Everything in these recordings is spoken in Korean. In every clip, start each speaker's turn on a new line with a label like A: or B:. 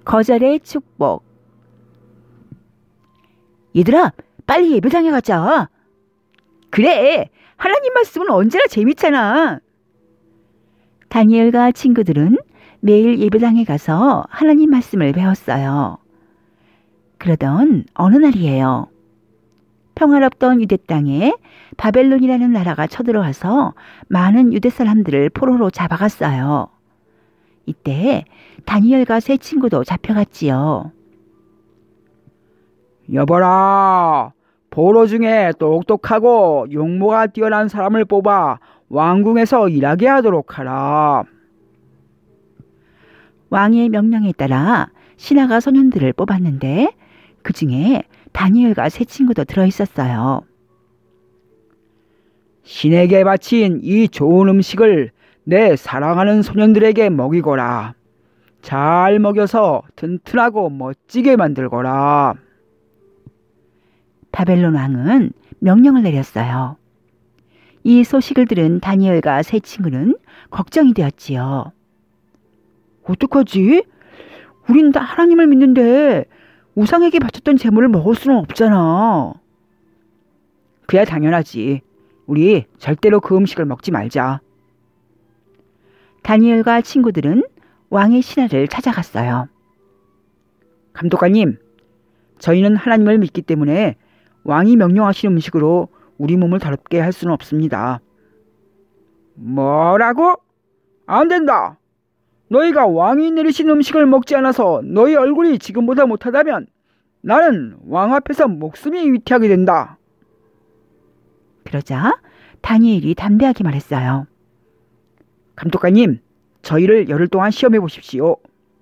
A: 거절의 축복. 얘들아, 빨리 예배당에 가자. 그래, 하나님 말씀은 언제나 재밌잖아. 다니엘과 친구들은 매일 예배당에 가서 하나님 말씀을 배웠어요. 그러던 어느 날이에요. 평화롭던 유대 땅에 바벨론이라는 나라가 쳐들어와서 많은 유대 사람들을 포로로 잡아갔어요. 이때 다니엘과 세 친구도 잡혀갔지요.
B: 여보라, 포로 중에 똑똑하고 용모가 뛰어난 사람을 뽑아 왕궁에서 일하게 하도록 하라.
A: 왕의 명령에 따라 신하가 소년들을 뽑았는데 그 중에 다니엘과 세 친구도 들어있었어요.
B: 신에게 바친 이 좋은 음식을 내 사랑하는 소년들에게 먹이거라. 잘 먹여서 튼튼하고 멋지게 만들거라.
A: 바벨론 왕은 명령을 내렸어요. 이 소식을 들은 다니엘과 세 친구는 걱정이 되었지요.
B: 어떡하지? 우린 다 하나님을 믿는데 우상에게 바쳤던 제물을 먹을 수는 없잖아. 그야 당연하지. 우리 절대로 그 음식을 먹지 말자.
A: 다니엘과 친구들은 왕의 신하를 찾아갔어요.
B: 감독관님, 저희는 하나님을 믿기 때문에 왕이 명령하신 음식으로 우리 몸을 더럽게 할 수는 없습니다. 뭐라고? 안 된다. 너희가 왕이 내리신 음식을 먹지 않아서 너희 얼굴이 지금보다 못하다면 나는 왕 앞에서 목숨이 위태하게 된다.
A: 그러자 다니엘이 담대하게 말했어요.
B: 감독관님, 저희를 열흘 동안 시험해 보십시오.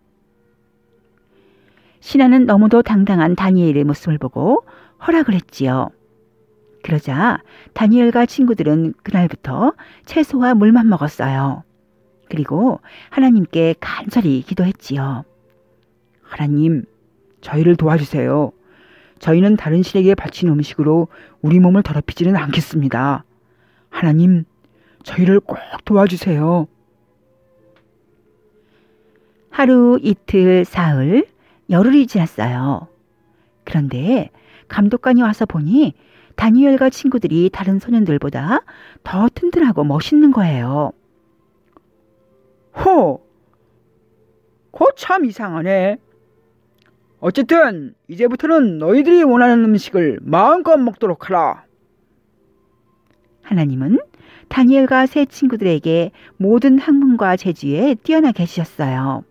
A: 신하는 너무도 당당한 다니엘의 모습을 보고 허락을 했지요. 그러자 다니엘과 친구들은 그날부터 채소와 물만 먹었어요. 그리고 하나님께 간절히 기도했지요.
B: 하나님, 저희를 도와주세요. 저희는 다른 신에게 바친 음식으로 우리 몸을 더럽히지는 않겠습니다. 하나님, 저희를 꼭 도와주세요.
A: 하루, 이틀, 사흘, 열흘이 지났어요. 그런데 감독관이 와서 보니 다니엘과 친구들이 다른 소년들보다 더 튼튼하고 멋있는 거예요.
B: 그거 참 이상하네. 어쨌든 이제부터는 너희들이 원하는 음식을 마음껏 먹도록 하라.
A: 하나님은 다니엘과 세 친구들에게 모든 학문과 재주에 뛰어나게 해주셨어요.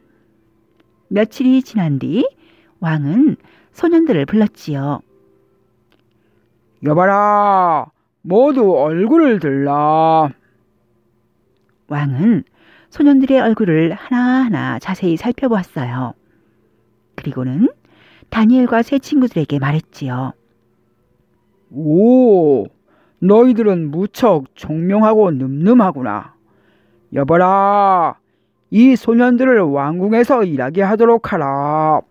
A: 며칠이 지난 뒤 왕은 소년들을 불렀지요.
B: 여봐라, 모두 얼굴을 들라.
A: 왕은 소년들의 얼굴을 하나하나 자세히 살펴보았어요. 그리고는 다니엘과 세 친구들에게 말했지요.
B: 오, 너희들은 무척 총명하고 늠름하구나. 여봐라, 이 소년들을 왕궁에서 일하게 하도록 하라.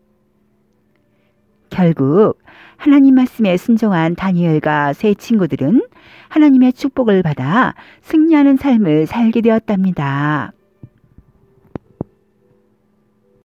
A: 결국 하나님 말씀에 순종한 다니엘과 세 친구들은 하나님의 축복을 받아 승리하는 삶을 살게 되었답니다.